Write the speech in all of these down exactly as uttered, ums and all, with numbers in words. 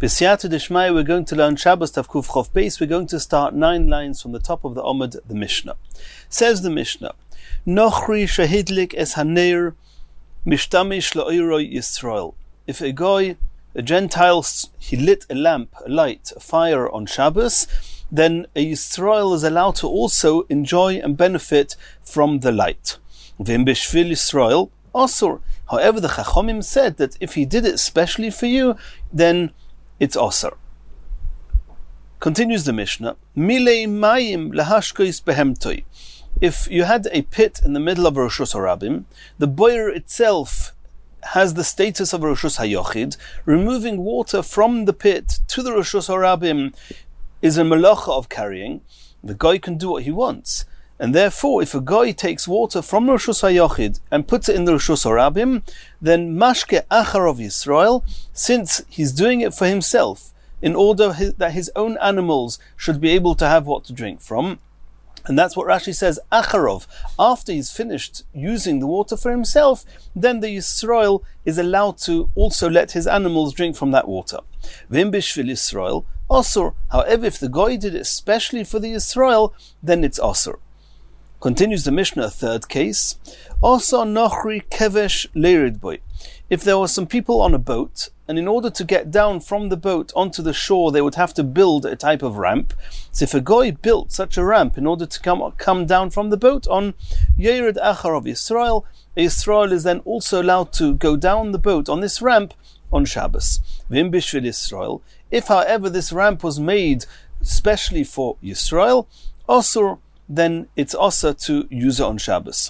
B'siyata d'shmaya, we're going to learn Shabbos Tav Kuf Chof Beis. We're going to start nine lines from the top of the Omid, the Mishnah. Says the Mishnah, Nochri shahidlik es haneir mishtamish la'oiroi Yisrael. If a guy, a Gentile, he lit a lamp, a light, a fire on Shabbos, then a Yisrael is allowed to also enjoy and benefit from the light. V'im b'shvil Yisrael asur. However, the Chachomim said that if he did it specially for you, then it's asur. Continues the Mishnah, Milei mayim lahashkois behemtoi. If you had a pit in the middle of Rosh Hashanah, the boiler itself has the status of Rosh Hayochid. Removing water from the pit to the Rosh Hashanah is a malacha of carrying. The guy can do what he wants. And therefore, if a guy takes water from Rosh Hayochid and puts it in the Rosh Hashanah, then mashke achar of Yisrael, since he's doing it for himself, in order his, that his own animals should be able to have what to drink from. And that's what Rashi says, Acharov. After he's finished using the water for himself, then the Yisrael is allowed to also let his animals drink from that water. V'im b'shvil Yisrael asur. However, if the Goy did it especially for the Yisrael, then it's asur. Continues the Mishnah, a third case. Asur nochri kevesh leirid boy. If there were some people on a boat, and in order to get down from the boat onto the shore, they would have to build a type of ramp. So if a guy built such a ramp in order to come come down from the boat on Yered Achar of Yisrael, Yisrael is then also allowed to go down the boat on this ramp on Shabbos. V'im b'shvil Yisrael. If, however, this ramp was made specially for Yisrael, asur, then it's asur to use it on Shabbos.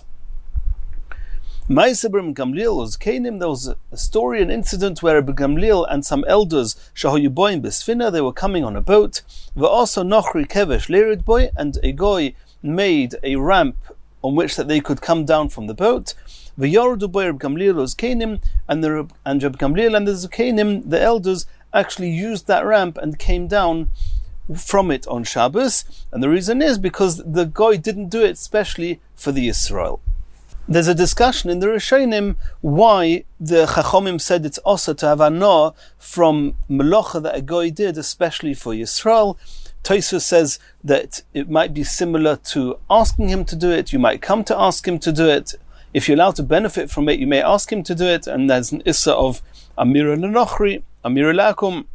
Ma'aseh Rabbi Gamliel was Kainim. There was a story, an incident where Rabbi Gamliel and some elders, Shahoyu Boyim Besfina, they were coming on a boat. V'also Nochri Kevesh Leirid Boy, and a guy made a ramp on which that they could come down from the boat. V'yordu Boy Rabbi Gamliel was Kainim, and the and Rabbi Gamliel and the Zakainim, the elders, actually used that ramp and came down from it on Shabbos. And the reason is because the guy didn't do it specially for the Yisrael. There's a discussion in the Rishonim why the Chachomim said it's also to have anah from Melacha that a guy did, especially for Yisrael. Tosfos says that it might be similar to asking him to do it. You might come to ask him to do it. If you're allowed to benefit from it, you may ask him to do it. And there's an issa of Amira Lenochri, Amira Lakum.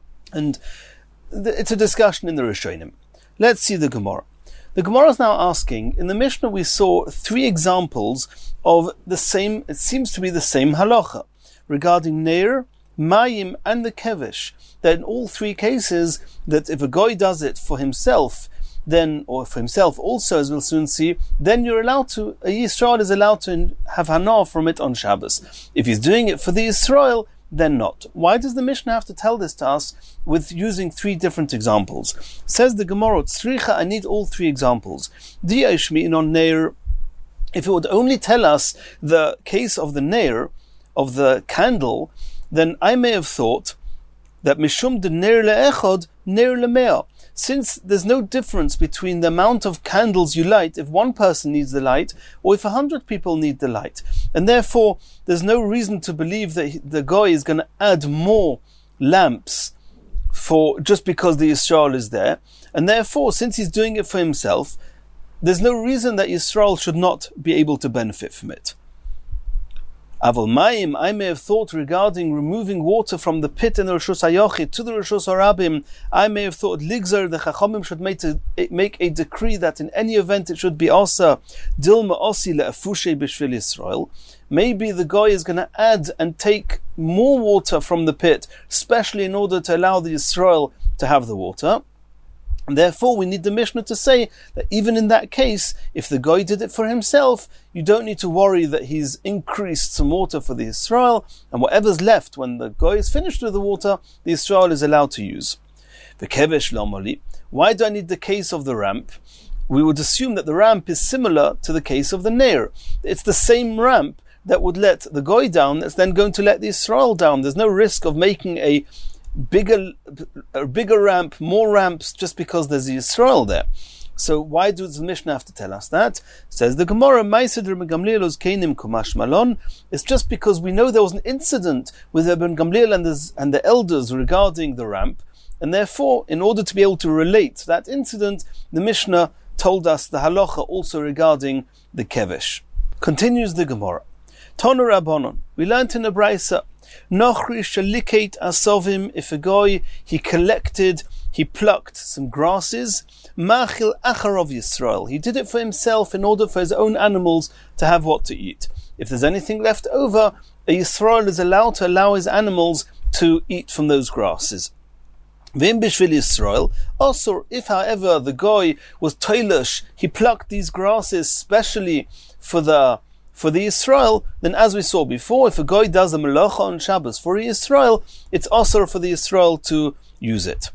And it's a discussion in the Rishonim. Let's see the Gemara. The Gemara is now asking, in the Mishnah we saw three examples of the same, it seems to be the same halacha, regarding Neir, Mayim, and the Kevesh. That in all three cases, that if a guy does it for himself, then, or for himself also, as we'll soon see, then you're allowed to, a Yisrael is allowed to have hana from it on Shabbos. If he's doing it for the Yisrael, then not. Why does the Mishnah have to tell this to us with using three different examples? Says the Gemara, Tzricha, I need all three examples. Di'ashmi on Neir. If it would only tell us the case of the Neir, of the candle, then I may have thought that Mishum de Neir le'echod, Neir le'mea. Since there's no difference between the amount of candles you light if one person needs the light or if a hundred people need the light. And therefore, there's no reason to believe that the guy is going to add more lamps for just because the Yisrael is there. And therefore, since he's doing it for himself, there's no reason that Yisrael should not be able to benefit from it. Aval Mayim, I may have thought regarding removing water from the pit in the Rosh Hayochid to the Rosh Hashanah, I may have thought Ligzer, the Chachomim should make, to, make a decree that in any event it should be Asa Dilma Osi le'afushe b'shvil Yisrael. Maybe the guy is going to add and take more water from the pit, especially in order to allow the Yisrael to have the water. And therefore, we need the Mishnah to say that even in that case, if the guy did it for himself, you don't need to worry that he's increased some water for the Yisrael, and whatever's left when the guy is finished with the water, the Yisrael is allowed to use. The Kevesh Lomali. Why do I need the case of the ramp? We would assume that the ramp is similar to the case of the Neir. It's the same ramp that would let the guy down that's then going to let the Yisrael down. There's no risk of making a bigger a bigger ramp, more ramps, just because there's a Yisrael there. So why does the Mishnah have to tell us that? Says the Gemara, it's just because we know there was an incident with Ibn Gamliel and the, and the elders regarding the ramp, and therefore, in order to be able to relate that incident, the Mishnah told us the halacha also regarding the kevesh. Continues the Gemara. Tonu Rabbanon, we learnt in the Braisa, Nochri shaliket asovim, if a guy, he collected, he plucked some grasses, Machil Acharov Yisrael. He did it for himself in order for his own animals to have what to eat. If there's anything left over, a Yisrael is allowed to allow his animals to eat from those grasses. V'im b'shvil Yisrael. Also, if however the guy was toilish, he plucked these grasses specially for the for the Yisrael, then as we saw before, if a guy does a melacha on Shabbos for a Yisrael, it's also for the Yisrael to use it.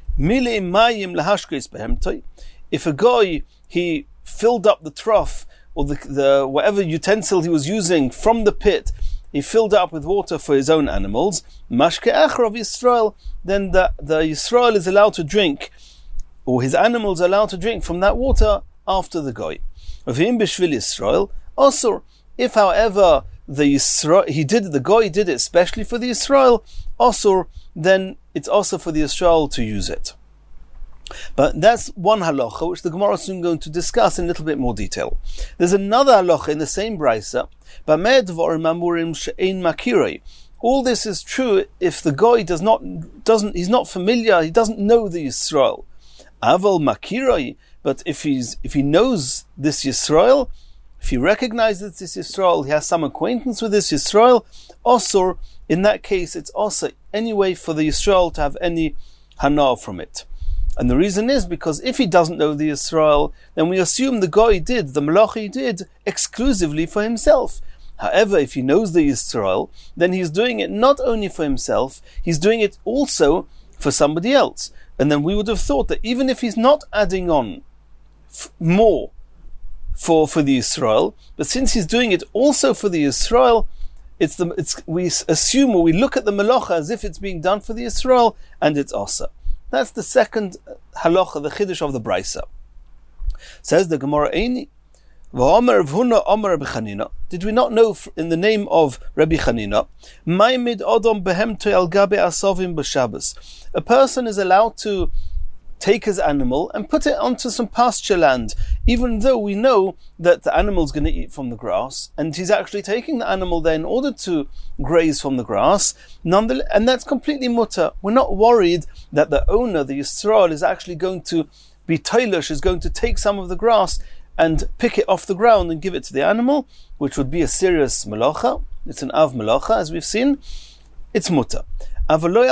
If a guy, he filled up the trough or the, the whatever utensil he was using from the pit, he filled it up with water for his own animals, mashke acher of Yisrael, then the, the Yisrael is allowed to drink, or his animals are allowed to drink from that water after the guy. Of him b'shvil Yisrael, also, if however the Yisrael, he did the guy did it especially for the Yisrael, also then it's also for the Yisrael to use it. But that's one halacha which the Gemara is soon going to discuss in a little bit more detail. There's another halacha in the same brisa, all this is true if the guy does not doesn't he's not familiar, he doesn't know the Yisrael. Aval makirai, but if he's if he knows this Yisrael, if he recognizes this Yisrael, he has some acquaintance with this Yisrael, also in that case it's also anyway for the Yisrael to have any hana from it. And the reason is because if he doesn't know the Yisrael, then we assume the guy did, the malacha he did, exclusively for himself. However, if he knows the Yisrael, then he's doing it not only for himself, he's doing it also for somebody else. And then we would have thought that even if he's not adding on f- more for, for the Yisrael, but since he's doing it also for the Yisrael, it's the it's we assume or we look at the malacha as if it's being done for the Yisrael, and it's also. That's the second halacha, the chiddush of the brisa. Says the Gemara, Eini, v'omer Rav Huna, omer Rabbi Chanina. Did we not know in the name of Rabbi Chanina, Ma'imid odom behemto al gabe asovim b'Shabbos? A person is allowed to take his animal and put it onto some pasture land, even though we know that the animal's going to eat from the grass, and he's actually taking the animal there in order to graze from the grass, nonetheless, and that's completely mutter. We're not worried that the owner, the Yisrael, is actually going to be toilish, is going to take some of the grass and pick it off the ground and give it to the animal, which would be a serious melacha. It's an av melacha, as we've seen. It's mutter. However,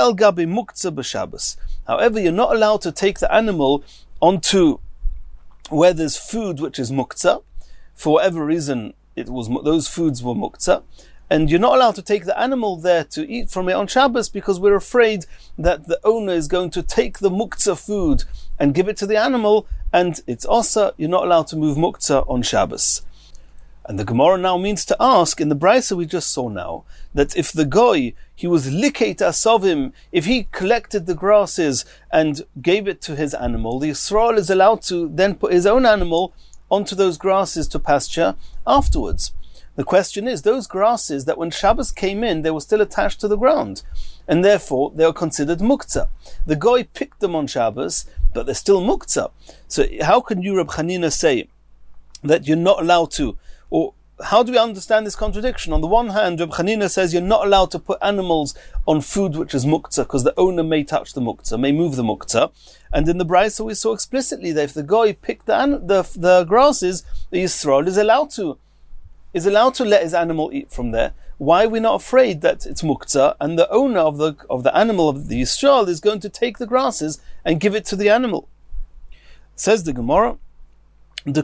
you're not allowed to take the animal onto where there's food which is muktzah. For whatever reason, it was those foods were muktzah, and you're not allowed to take the animal there to eat from it on Shabbos because we're afraid that the owner is going to take the muktzah food and give it to the animal, and it's also you're not allowed to move muktzah on Shabbos. And the Gemara now means to ask, in the brisa we just saw now, that if the guy, he was liket asovim, if he collected the grasses and gave it to his animal, the Yisrael is allowed to then put his own animal onto those grasses to pasture afterwards. The question is, those grasses that when Shabbos came in, they were still attached to the ground, and therefore they are considered muktzah. The guy picked them on Shabbos, but they're still muktzah. So how can you, Reb Chanina, say that you're not allowed to? Or how do we understand this contradiction? On the one hand, Reb Chanina says you're not allowed to put animals on food which is muktzah because the owner may touch the muktzah, may move the muktzah. And in the brisa we saw explicitly that if the guy picked the the, the grasses, the Yisrael is allowed to is allowed to let his animal eat from there. Why are we not afraid that it's muktzah and the owner of the of the animal of the Yisrael is going to take the grasses and give it to the animal? Says the Gemara, the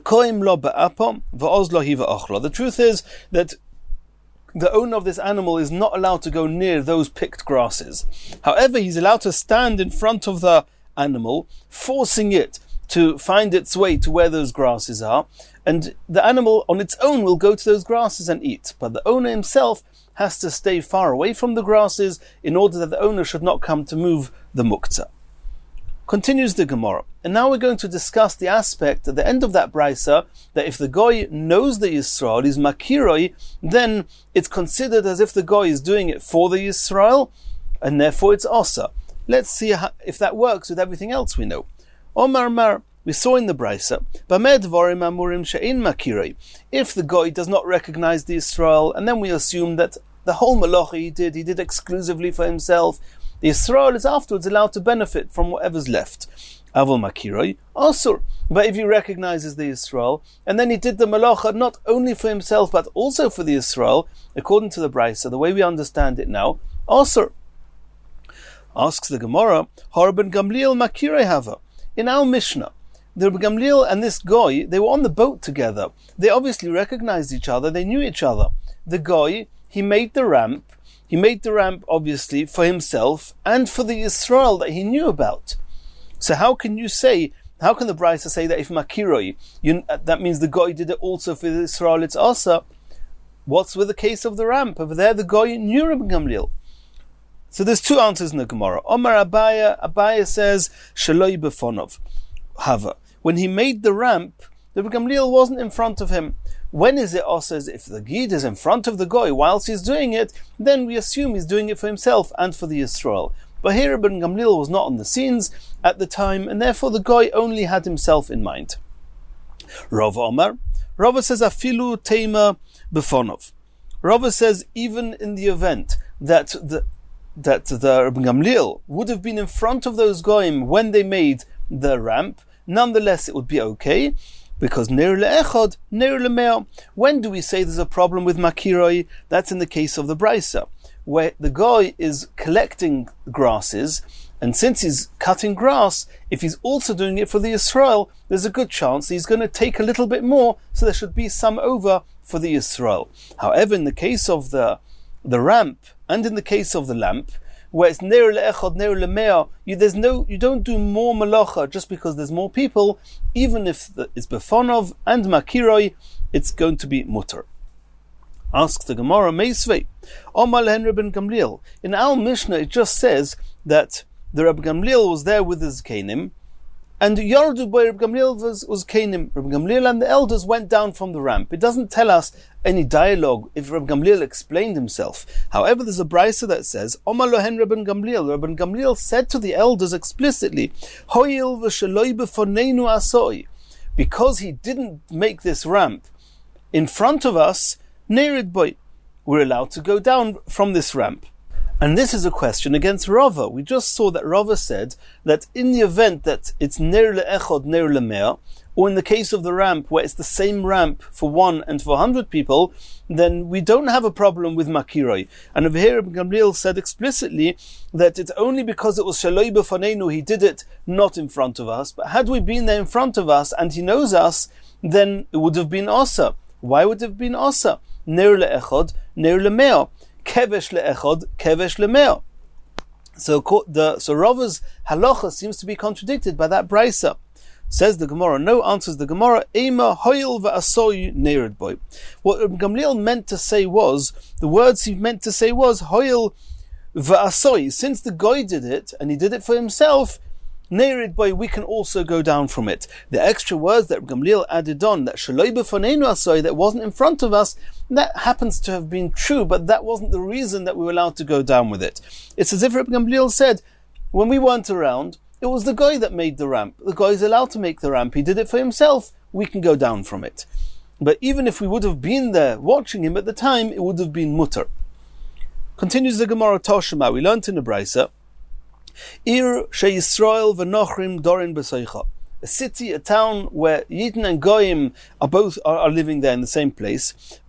truth is that the owner of this animal is not allowed to go near those picked grasses. However, he's allowed to stand in front of the animal, forcing it to find its way to where those grasses are, and the animal on its own will go to those grasses and eat. But the owner himself has to stay far away from the grasses in order that the owner should not come to move the muktzah. Continues the Gemara, and now we're going to discuss the aspect at the end of that brisa that if the goy knows the Yisrael is makiroi, then it's considered as if the goy is doing it for the Yisrael, and therefore it's osa. Let's see how, if that works with everything else we know. Omar Mar, we saw in the brisa, Bamed Vorim Amurim She'in Makiroi. If the goy does not recognize the Yisrael, and then we assume that the whole malacha he did, he did exclusively for himself, the Yisrael is afterwards allowed to benefit from whatever's left. Avol Makiroi, Asur. But if he recognizes the Yisrael, and then he did the malacha not only for himself, but also for the Yisrael, according to the brisa, the way we understand it now, Asur. Asks the Gemara, Har ben Gamliel Makiroi Hava. In our Mishnah, the Rabbi Gamliel and this goy, they were on the boat together. They obviously recognized each other, they knew each other. The goy, he made the ramp, He made the ramp, obviously, for himself and for the Yisrael that he knew about. So how can you say, how can the brisa say that if makiroi, you, that means the goy did it also for the Yisrael, it's asa? What's with the case of the ramp? Over there, the goy knew Rabbi Gamliel. So there's two answers in the Gemara. Omar Abaya, Abaya says, Shaloi befonov, Hava. When he made the ramp, Rabbi Gamliel wasn't in front of him. When is it also as if the Gid is in front of the goy whilst he's doing it, then we assume he's doing it for himself and for the Yisrael. But here Rabbi Gamliel was not on the scenes at the time, and therefore the goy only had himself in mind. Rav Omar, Rav says afilu teima befonov. Rav says even in the event that the that the Rabbi Gamliel would have been in front of those goyim when they made the ramp, nonetheless it would be okay. Because Ner le'echad, Ner le'meo. When do we say there's a problem with makiroi? That's in the case of the brisa, where the goy is collecting grasses, and since he's cutting grass, if he's also doing it for the Yisrael, there's a good chance he's going to take a little bit more, so there should be some over for the Yisrael. However, in the case of the the ramp, and in the case of the lamp, where it's ner le'echad, ner le'meo, you there's no, you don't do more malacha just because there's more people. Even if the, it's befonov and makiroi, it's going to be mutter. Asks the Gemara, Meisvei, Omar lehen Rabbi Gamliel. In our Mishnah, it just says that the Rabbi Gamliel was there with his kenim, and Yardu by Rabbi Gamliel was, was kenim. Rabbi Gamliel and the elders went down from the ramp. It doesn't tell us any dialogue if Rabbi Gamliel explained himself. However, there's a brisa that says, Omar lohen Rabbi Gamliel. Rabbi Gamliel said to the elders explicitly, Hoyil v'shaloi befonenu asoi. Because he didn't make this ramp in front of us, nerid boy, we're allowed to go down from this ramp. And this is a question against Rava. We just saw that Rava said that in the event that it's ner le'echad, ner le'mea, or in the case of the ramp where it's the same ramp for one and for a hundred people, then we don't have a problem with makiroi. And over here, Gamliel said explicitly that it's only because it was shaloi b'fanenu, he did it not in front of us. But had we been there in front of us and he knows us, then it would have been asa. Why would it have been asa? Ner le'echad, ner le'mea. Kevesh le'echad, kevesh le'meo. So the so Rava's halacha seems to be contradicted by that brisa. Says the Gemara, no, answers the Gemara, Ema hoil va'asoy nered boy. What Gamliel meant to say was, the words he meant to say was, hoil va'asoy. Since the goy did it, and he did it for himself, nered boy, we can also go down from it. The extra words that Gamliel added on, that shaloi b'fonenu asoy, that wasn't in front of us, that happens to have been true, but that wasn't the reason that we were allowed to go down with it. It's as if Rabbi Gamliel said, when we weren't around, it was the guy that made the ramp. The guy is allowed to make the ramp. He did it for himself. We can go down from it. But even if we would have been there watching him at the time, it would have been mutter. Continues the Gemara Toshima. We learned in the Brisa, Ir sheYisrael v'nochrim dorin b'soicha. A city, a town where Yidden and Goyim are both are, are living there in the same place.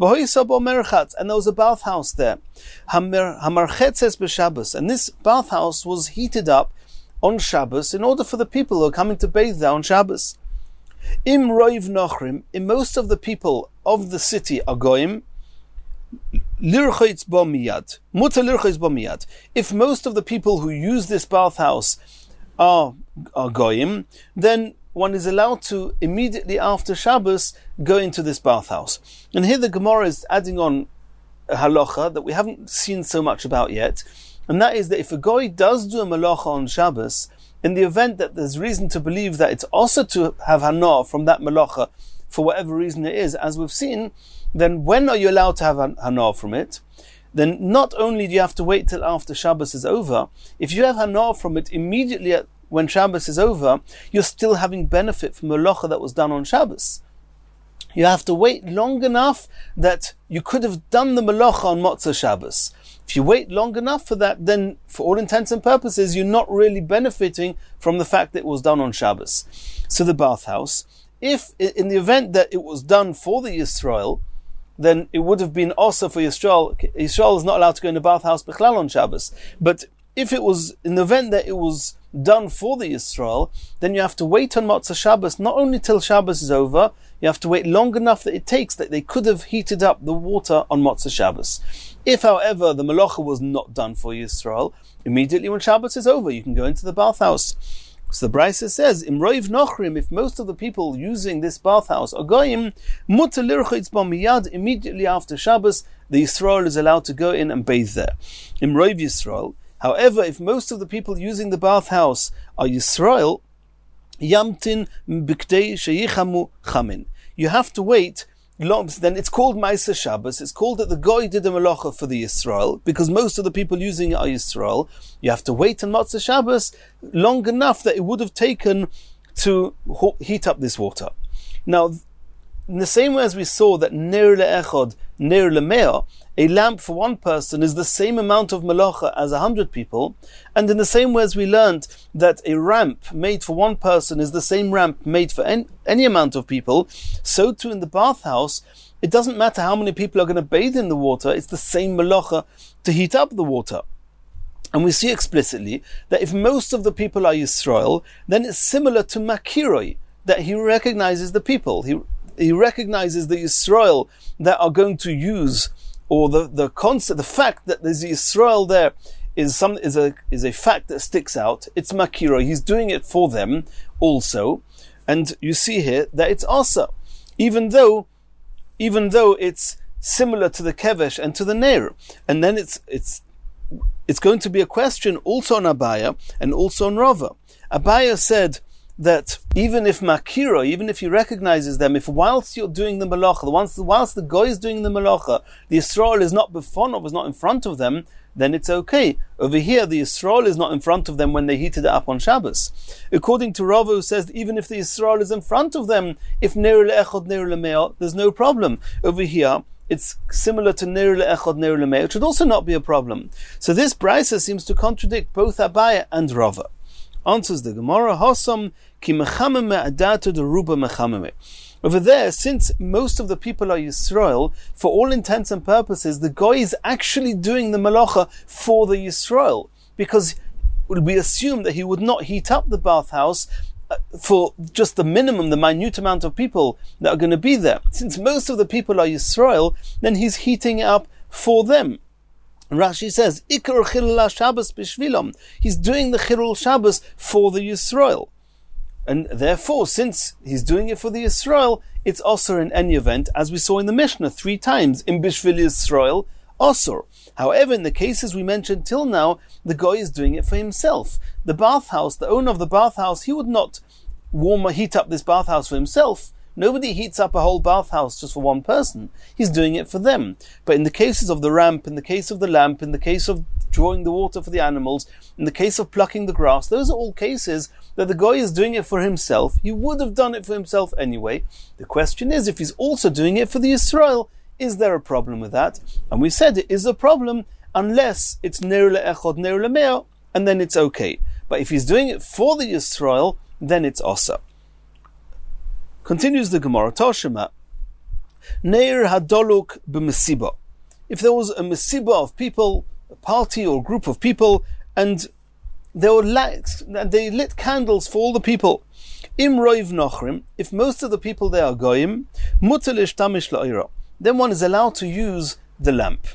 And there was a bathhouse there. Hamarchetzes b'Shabbos. And this bathhouse was heated up on Shabbos in order for the people who are coming to bathe there on Shabbos. Im roiv nochrim. In most of the people of the city are Goyim. Lirchitz bo miyad. Mutter lirchitz bo miyad. If most of the people who use this bathhouse are, are Goyim, then one is allowed to immediately after Shabbos go into this bathhouse. And here the Gemara is adding on a halacha that we haven't seen so much about yet. and that is that if a goy does do a malacha on Shabbos, in the event that there's reason to believe that it's also to have hana from that malacha, for whatever reason it is, as we've seen, then when are you allowed to have hana from it? Then not only do you have to wait till after Shabbos is over, if you have hana from it immediately at, when Shabbos is over, you're still having benefit from the malacha that was done on Shabbos. You have to wait long enough that you could have done the malacha on Motzei Shabbos. If you wait long enough for that, then for all intents and purposes, you're not really benefiting from the fact that it was done on Shabbos. So the bathhouse, if in the event that it was done for the Yisrael, then it would have been also for Yisrael. Yisrael is not allowed to go in the bathhouse b'chlal on Shabbos. But if it was in the event that it was done for the Yisrael, then you have to wait on Motzei Shabbos, not only till Shabbos is over, you have to wait long enough that it takes that they could have heated up the water on Motzei Shabbos. If, however, the malacha was not done for Yisrael, immediately when Shabbos is over, you can go into the bathhouse. So the Brisa says, Im roiv nochrim, if most of the people using this bathhouse are goyim, mutar lirchitz ba miyad, immediately after Shabbos, the Yisrael is allowed to go in and bathe there. Im roiv Yisrael, however, if most of the people using the bathhouse are Yisrael, yamtin b'kdei sheyichamu chamin. You have to wait long, then it's called Ma'aser Shabbos. It's called that the goy did a malacha for the Yisrael, because most of the people using it are Yisrael. You have to wait on Motzei Shabbos long enough that it would have taken to heat up this water. Now, in the same way as we saw that ner le'echod, ner le'mea, a lamp for one person is the same amount of malacha as a hundred people, and in the same way as we learned that a ramp made for one person is the same ramp made for any, any amount of people, so too in the bathhouse, it doesn't matter how many people are going to bathe in the water, it's the same malacha to heat up the water. And we see explicitly that if most of the people are Yisrael, then it's similar to Makiroi, that he recognizes the people. He he recognizes the Yisrael that are going to use, or the the concept, the fact that there's Yisrael there is some is a is a fact that sticks out. It's Makiroi. He's doing it for them also, and you see here that it's Asa, even though even though it's similar to the Kevesh and to the Ner, and then it's it's. It's going to be a question also on Abaya and also on Rava. Abaya said that even if Makira, even if he recognizes them, if whilst you're doing the malacha, whilst, whilst the guy is doing the malacha, the Yisrael is not befonov, is not in front of them, then it's okay. Over here, the Yisrael is not in front of them when they heated it up on Shabbos. According to Rava, who says even if the Yisrael is in front of them, if Ner le'echod, Ner le'meo, there's no problem. Over here, it's similar to Ner le'echod, Ner le'meo, it should also not be a problem. So this brisa seems to contradict both Abaya and Rava. Answers the Gemara, Hosam ki mechamem me'adatu deruba mechameme. Over there, since most of the people are Yisrael, for all intents and purposes, the Goy is actually doing the malacha for the Yisrael, because we assume that he would not heat up the bathhouse for just the minimum, the minute amount of people that are going to be there. Since most of the people are Yisrael, then he's heating it up for them. Rashi says, Ikar Chilul Shabbos b'shvilom. He's doing the Chilul Shabbos for the Yisrael. And therefore, since he's doing it for the Yisrael, it's also in any event, as we saw in the Mishnah three times, in Bishvil Yisrael, Osor. However, in the cases we mentioned till now, the guy is doing it for himself. The bathhouse, the owner of the bathhouse, he would not warm or heat up this bathhouse for himself. Nobody heats up a whole bathhouse just for one person. He's doing it for them. But in the cases of the ramp, in the case of the lamp, in the case of drawing the water for the animals, in the case of plucking the grass, those are all cases that the guy is doing it for himself. He would have done it for himself anyway. The question is, if he's also doing it for the Yisrael, is there a problem with that? And we said it is a problem unless it's Ner le'echod, Ner le'meo, and then it's okay. But if he's doing it for the Yisrael, then it's Osa. Continues the Gemara, Toshima, Neir hadoluk b'mesiba. If there was a mesiba of people, a party or group of people, and they were lights, they lit candles for all the people. Im roiv nochrim, if most of the people there are goyim, mutar l'shtamish la'ira, then one is allowed to use the lamp.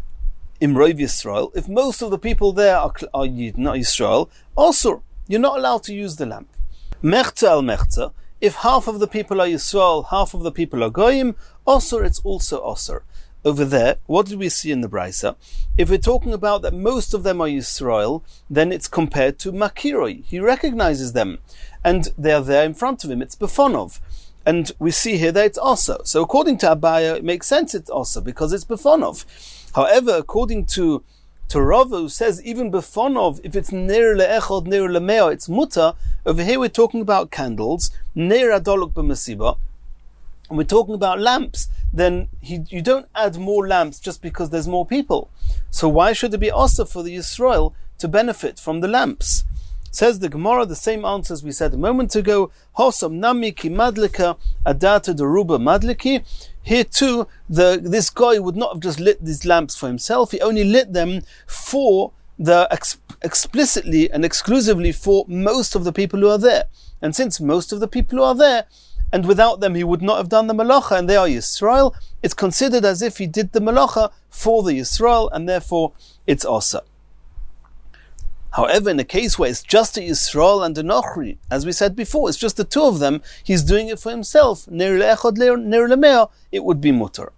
Im roiv Yisrael, if most of the people there are, are Yid, not Yisrael, also you're not allowed to use the lamp. Mechza al mechza, if half of the people are Yisrael, half of the people are Goyim, Osir, it's also Osir. over there, what did we see in the Brisa? If we're talking about that most of them are Yisrael, then it's compared to Makiroi. He recognizes them, and they're there in front of him. It's Befonov. And we see here that it's also. So according to Abaya, it makes sense it's also, because it's Befonov. However, according to to Rava, who says even Befonov, if it's Ner le'echod, Ner le'meo, it's mutter. Over here we're talking about candles, Ner adoluk b'masiba, and we're talking about lamps. Then he, you don't add more lamps just because there's more people. So why should it be also for the Yisrael to benefit from the lamps? Says the Gemara, the same answer as we said a moment ago, Hosam nami ki madlika adata deruba madliki. Here too, the, this guy would not have just lit these lamps for himself, he only lit them for the ex- explicitly and exclusively for most of the people who are there. And since most of the people who are there, and without them he would not have done the malacha, and they are Yisrael, it's considered as if he did the malacha for the Yisrael, and therefore it's asa. However, in a case where it's just a Yisrael and a Nochri, as we said before, it's just the two of them, he's doing it for himself, Ner le'echod, Ner le'meo, it would be mutter.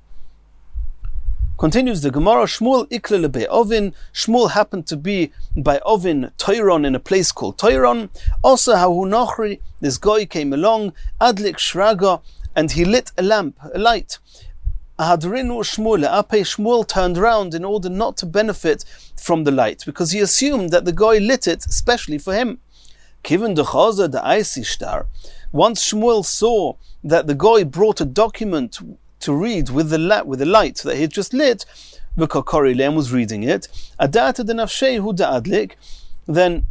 Continues the Gemara, Shmuel ikle lebe Ovin. Shmuel happened to be by Ovin, Toiron, in a place called Toiron. Also, Hahu Nochri, this guy came along, Adlik Shraga, and he lit a lamp, a light. Ahadrinu Shmuel, Ape Shmuel turned round in order not to benefit from the light, because he assumed that the guy lit it especially for him. Kiven de Chaza de Eisi Shtar. Once Shmuel saw that the guy brought a document to read with the la- with the light that he had just lit, V'kakori Leim was reading it, Adata de Nafshehu de Adlik, then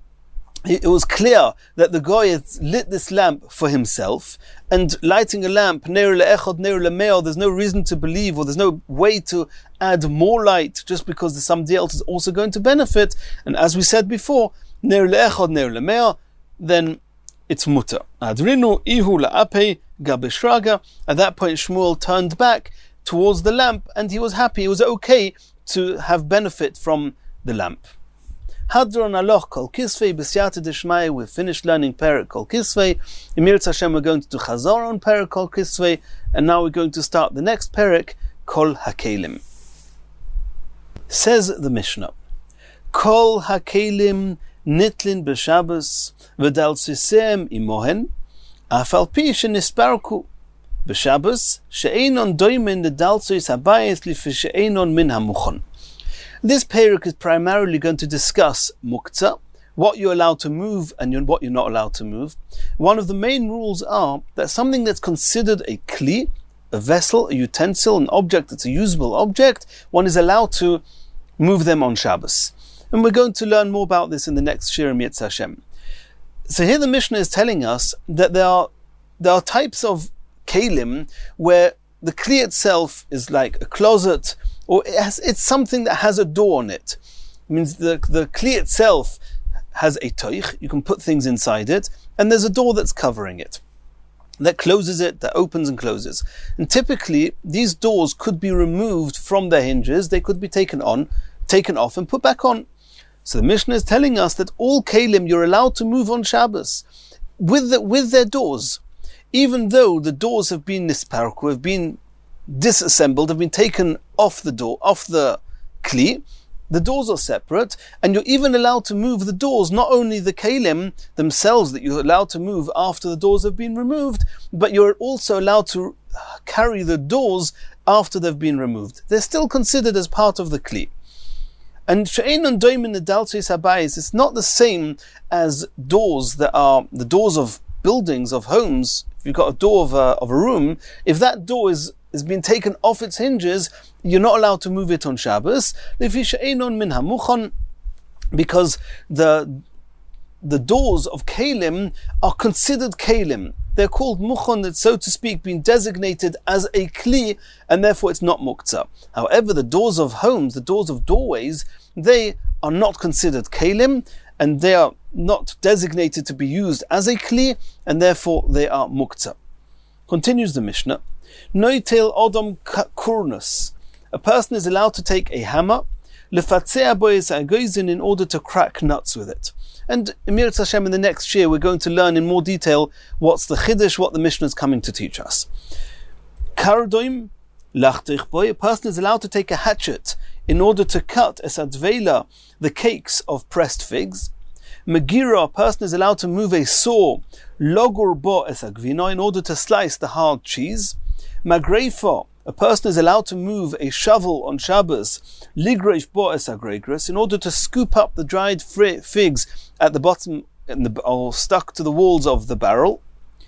it was clear that the guy had lit this lamp for himself, and lighting a lamp, Ner le'echod, Ner le'meo, there's no reason to believe, or there's no way to add more light just because somebody else is also going to benefit. And as we said before, Ner le'echod, Ner le'meo, then it's mutter. Adrinu ihu la'apei gabeshraga. At that point, Shmuel turned back towards the lamp, and he was happy. It was okay to have benefit from the lamp. Hadron aloch kol kisvei b'siyata d'shmai. We've finished learning Perek kol kisvei. In Mirz Hashem, we're going to do Chazor on Perek kol kisvei, and now we're going to start the next Perek, kol hakelim. Says the Mishnah, kol hakelim nitlin b'Shabbos v'dalsisem imohen afal pi shenisparku b'Shabbos she'einon doimen l'dalsis habayis lifi she'einon min hamuchon. This perek is primarily going to discuss muktzah, what you're allowed to move and what you're not allowed to move. One of the main rules are that something that's considered a kli, a vessel, a utensil, an object that's a usable object, one is allowed to move them on Shabbos. And we're going to learn more about this in the next Shir Mirz Hashem. So here the Mishnah is telling us that there are there are types of kelim where the kli itself is like a closet, or it has, it's something that has a door on it. It means the, the kli itself has a toich, you can put things inside it, and there's a door that's covering it, that closes it, that opens and closes. And typically, these doors could be removed from their hinges, they could be taken on, taken off and put back on. So the Mishnah is telling us that all kelim you're allowed to move on Shabbos with the, with their doors, even though the doors have been nisparku, have been disassembled, have been taken off the door, off the kli. The doors are separate, and you're even allowed to move the doors, not only the kelim themselves that you're allowed to move after the doors have been removed, but you're also allowed to carry the doors after they've been removed. They're still considered as part of the kli. And she'einon doimen l'dalsis habayis, it's not the same as doors that are the doors of buildings, of homes. If you've got a door of a, of a room, if that door is has been taken off its hinges, you're not allowed to move it on Shabbos, because the the doors of kelim are considered kelim. They're called muchon, that so to speak been designated as a kli, and therefore it's not muktzah. However, the doors of homes, the doors of doorways, they are not considered kelim, and they are not designated to be used as a kli, and therefore they are muktzah. Continues the Mishnah. Noitel odom kurnus. A person is allowed to take a hammer, lefatzea bois agoizin, in order to crack nuts with it. And in Mirz Hashem, in the next year, we're going to learn in more detail what's the chiddush, what the Mishnah is coming to teach us. Kardoim Lachtich boy, a person is allowed to take a hatchet in order to cut esadvela, the cakes of pressed figs. Megira, a person is allowed to move a saw, logur bo esagvino, in order to slice the hard cheese. Magrefa, a person is allowed to move a shovel on Shabbos, ligreif bo esagregres, in order to scoop up the dried figs at the bottom in the, or stuck to the walls of the barrel.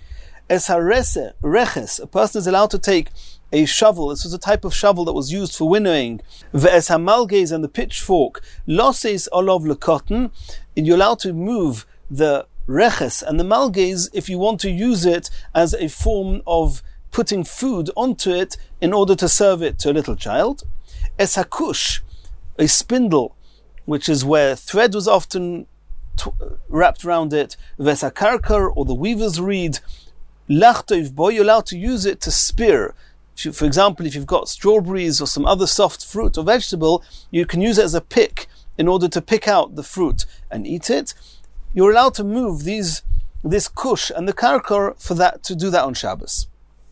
Esharese, reches, a person is allowed to take a shovel. This was a type of shovel that was used for winnowing. Ve'es hamalges, and the pitchfork. Loses olov lekotten, and you're allowed to move the reches and the malges if you want to use it as a form of putting food onto it in order to serve it to a little child. Es hakush, a spindle, which is where thread was often t- wrapped around it. Ves hakarkar, or the weaver's reed. Lachtov boy, you're allowed to use it to spear. If you, for example, if you've got strawberries or some other soft fruit or vegetable, you can use it as a pick in order to pick out the fruit and eat it. You're allowed to move these, this kush and the karkar for that, to do that on Shabbos.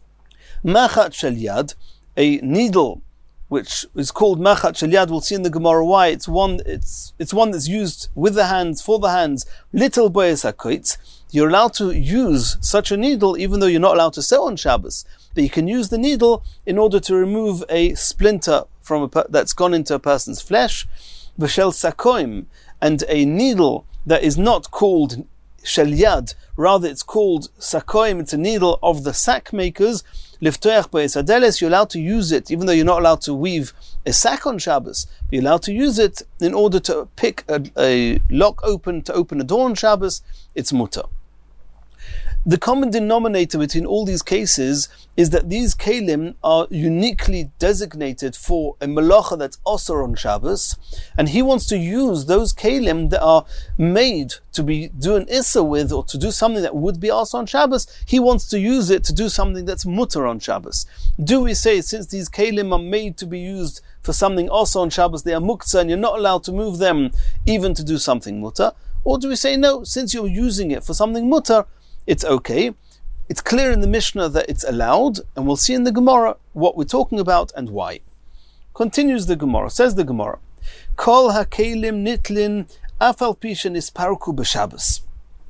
Machat shel yad, a needle which is called machat shel yad. We'll see in the Gemara why. It's one. It's it's one that's used with the hands, for the hands. Little boyes hakoitz. You're allowed to use such a needle, even though you're not allowed to sew on Shabbos. But you can use the needle in order to remove a splinter from a per- that's gone into a person's flesh. V'shel sakoim, and a needle that is not called shel yad, rather it's called sakoim. It's a needle of the sack makers. Liftoach b'esadeles, you're allowed to use it, even though you're not allowed to weave a sack on Shabbos. But you're allowed to use it in order to pick a, a lock open, to open a door on Shabbos. It's mutter. The common denominator between all these cases is that these kelim are uniquely designated for a melacha that's osur on Shabbos, and he wants to use those kelim that are made to be do an issa with, or to do something that would be osur on Shabbos. He wants to use it to do something that's mutter on Shabbos. Do we say, since these kelim are made to be used for something osur on Shabbos, they are muktzah, and you're not allowed to move them even to do something mutter? Or do we say, no, since you're using it for something mutter, it's okay? It's clear in the Mishnah that it's allowed, and we'll see in the Gemara what we're talking about and why. Continues the Gemara, says the Gemara, Kol hakelim nitlin afal pishen isparku b'Shabbos.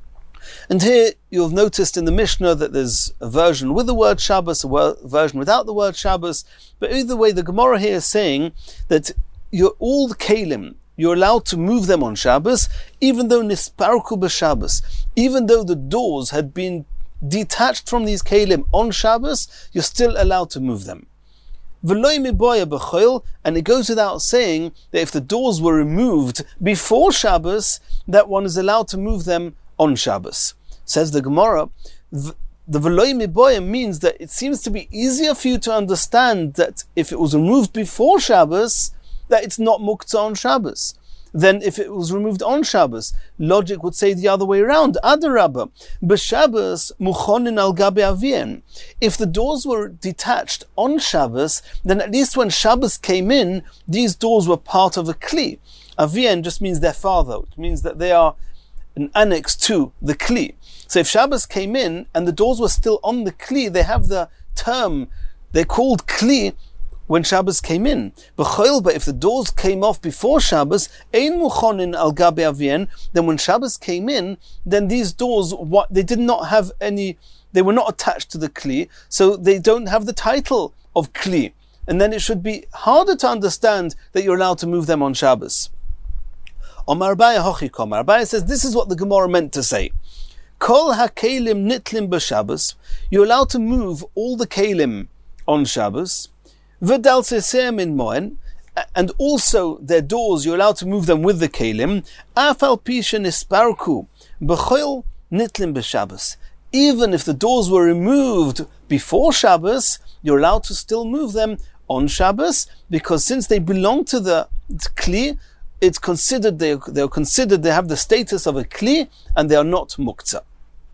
And here you'll have noticed in the Mishnah that there's a version with the word Shabbos, a word, version without the word Shabbos, but either way the Gemara here is saying that you're all the kelim, you're allowed to move them on Shabbos, even though nisparku b'Shabbos, even though the doors had been detached from these kelim on Shabbos, you're still allowed to move them. V'loi miboya b'choil, and it goes without saying that if the doors were removed before Shabbos, that one is allowed to move them on Shabbos. Says the Gemara, the v'loi miboya means that it seems to be easier for you to understand that if it was removed before Shabbos, that it's not muktzah on Shabbos. Then if it was removed on Shabbos, logic would say the other way around. Adarabba, b'Shabbos muchonin al gabe avien. If the doors were detached on Shabbos, then at least when Shabbos came in, these doors were part of a kli. Avien just means their father. It means that they are an annex to the kli. So if Shabbos came in and the doors were still on the kli, they have the term, they're called kli when Shabbos came in. But if the doors came off before Shabbos, ein muchonin al gabe avien, then when Shabbos came in, then these doors, what they did not have any, they were not attached to the kli, so they don't have the title of kli. And then it should be harder to understand that you're allowed to move them on Shabbos. Omar Abaye hochi Omar Abaye says this is what the Gemara meant to say. Kol ha-kelim nitlim b'Shabbos. You're allowed to move all the kelim on Shabbos. V'dal seseim in moen, and also their doors, you're allowed to move them with the kelim. Afal pishen isparku b'choil nitlim b'Shabbos. Even if the doors were removed before Shabbos, you're allowed to still move them on Shabbos, because since they belong to the kli, it's considered they they are considered they have the status of a kli, and they are not muktzah.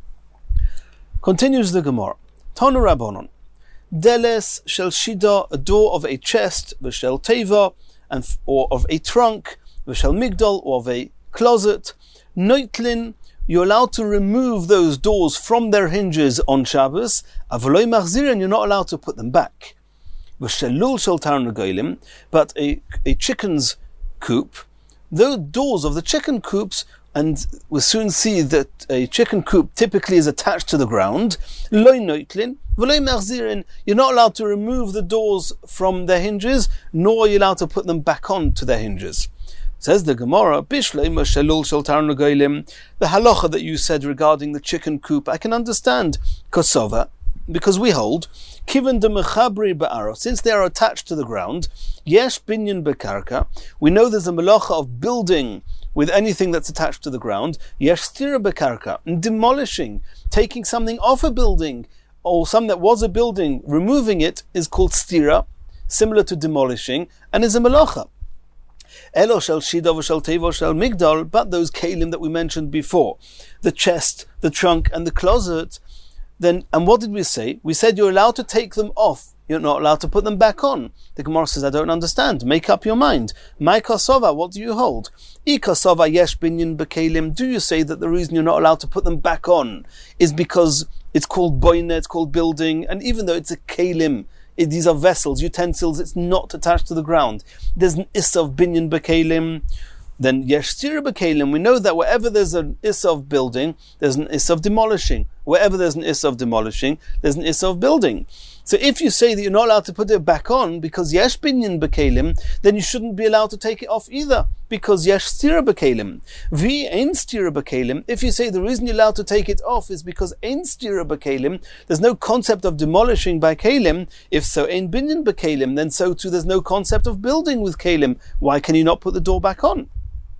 Continues the Gemara. Tanu Rabbanon. Deles shel shida, a door of a chest, v'shel teva, and or of a trunk, v'shel migdal, or of a closet. Noitlin, you're allowed to remove those doors from their hinges on Shabbos. Avoloi machzirin, you're not allowed to put them back. v'shelul shel tarnagolim, but a, a chicken's coop, the doors of the chicken coops, and we'll soon see that a chicken coop typically is attached to the ground, loy noitlin, v'loy machzirin, you're not allowed to remove the doors from their hinges, nor are you allowed to put them back on to their hinges. Says the Gemara, Bishleima shalul shel tarnagolim, the halacha that you said regarding the chicken coop, I can understand, kosova, because we hold, kiven de mechabri ba'aro, since they are attached to the ground, yesh binyan bekarka, we know there's a malacha of building with anything that's attached to the ground, yesh stira bekarka, demolishing, taking something off a building, or something that was a building, removing it is called stira, similar to demolishing, and is a malacha. Elo shel shida v'shel tevo shel migdal, but those kalim that we mentioned before, the chest, the trunk, and the closet, then, and what did we say? We said you're allowed to take them off. You're not allowed to put them back on. The Gemara says, I don't understand. Make up your mind. My kasova, what do you hold? I kasova yesh binyan bekalim. Do you say that the reason you're not allowed to put them back on is because it's called boine, it's called building, and even though it's a kalim, it, these are vessels, utensils, it's not attached to the ground. There's an issa of binyan bekalim. Then yesh stira bekalim, we know that wherever there's an issa of building, there's an issa of demolishing. Wherever there's an issa of demolishing, there's an issa of building. So if you say that you're not allowed to put it back on because yesh binyan bekalim, then you shouldn't be allowed to take it off either because yesh stira bekalim. Vi ein stira bekalim, if you say the reason you're allowed to take it off is because ein stira bekalim, there's no concept of demolishing by kalim. If so, ein binyan bekalim, then so too there's no concept of building with kalim. Why can you not put the door back on?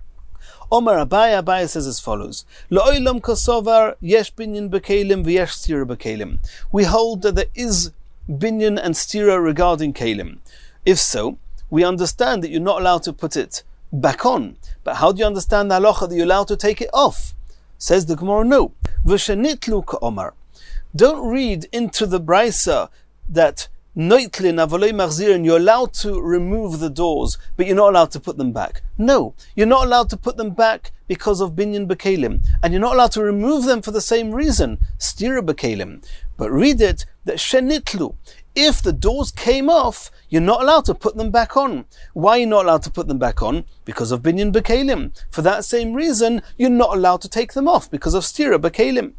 Omar Abaya, Abaya says as follows: Lo'olam kosovar yesh binyan bekalim v'yesh stira bekalim. We hold that there is binyan and stira regarding kalim. If so, we understand that you're not allowed to put it back on. But how do you understand the halacha that you're allowed to take it off? Says the Gemara, no. V'shenitlu ka'omar. Don't read into the brisa that noitlin avolei machzirin, you're allowed to remove the doors, but you're not allowed to put them back. No, you're not allowed to put them back because of binyan bekalim, and you're not allowed to remove them for the same reason, stira bekalim. But read it that shenitlu, if the doors came off, you're not allowed to put them back on. Why are you not allowed to put them back on? Because of binyan bekalim. For that same reason, you're not allowed to take them off because of stira bekalim.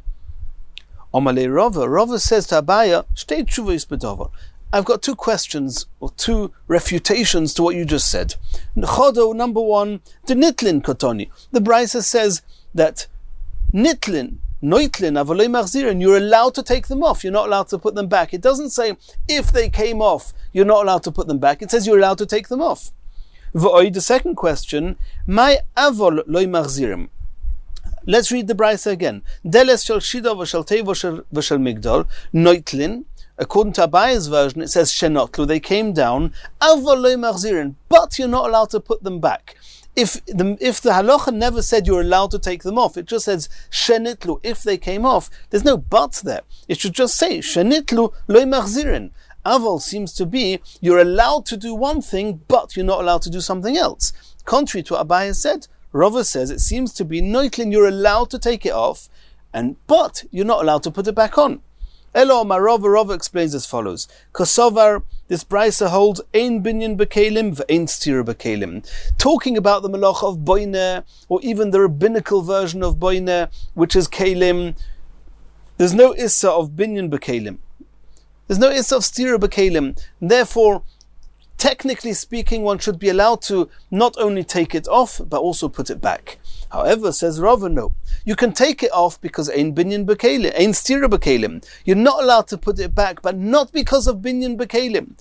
Omale Rava, Rava says to Abaya, shtei tshuvos b'davar. I've got two questions or two refutations to what you just said. Chodo, number one, the nitlin kotoni. The brisa says that nitlin, noitlin, avolei machzirin, you're allowed to take them off. You're not allowed to put them back. It doesn't say if they came off, you're not allowed to put them back. It says you're allowed to take them off. V'oi, the second question, my avol loy machzirim. Let's read the brisa again. Deles shel shida v'shel tevo v'shel migdal, noitlin. According to Abaya's version, it says shenotlu, they came down, avolei machzirin, but you're not allowed to put them back. If the if the halacha never said you're allowed to take them off, it just says shenitlu, if they came off, there's no but there. It should just say shenitlu loy machzirin. Avol seems to be you're allowed to do one thing, but you're not allowed to do something else. Contrary to what Abaya said, Rava says it seems to be noitlin, you're allowed to take it off, and but you're not allowed to put it back on. Elo Marova, Rava explains as follows: Kosovar, this brisa holds ein binyan bekalim v'ein stira bekalim, talking about the malacha of boine, or even the rabbinical version of boine, which is kalim. There's no issa of binyan bekalim. There's no issa of stira bekalim. Therefore, technically speaking, one should be allowed to not only take it off, but also put it back. However, says Rava, no. You can take it off because ein binyan bekalim, ein stira bekalim. You're not allowed to put it back, but not because of binyan bekalim.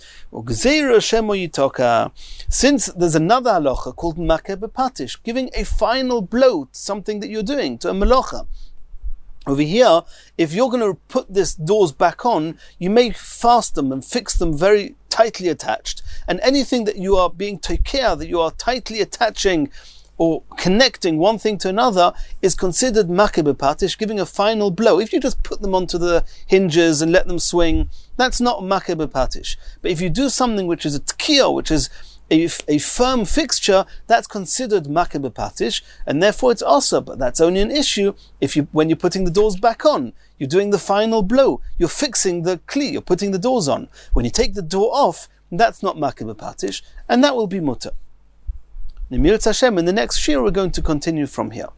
Since there's another halacha called makeh bepatish, giving a final blow to something that you're doing, to a malacha. Over here, if you're going to put these doors back on, you may fast them and fix them very tightly attached. And anything that you are being take care, that you are tightly attaching or connecting one thing to another, is considered makeh bepatish, giving a final blow. If you just put them onto the hinges and let them swing, that's not makeh bepatish. But if you do something which is a tkiyah, which is a, a firm fixture, that's considered makeh bepatish, and therefore it's also, but that's only an issue if you when you're putting the doors back on. You're doing the final blow. You're fixing the kli. You're putting the doors on. When you take the door off, that's not makeh b'patish, and that will be mutter. Nimirat Hashem, in the next shir we're going to continue from here.